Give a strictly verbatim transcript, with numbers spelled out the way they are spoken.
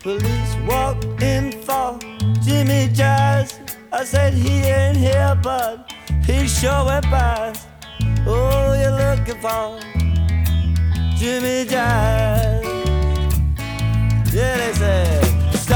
Police walked in for Jimmy Jazz. I said he ain't here, but he sure went past. Oh, you're looking for Jimmy Jazz.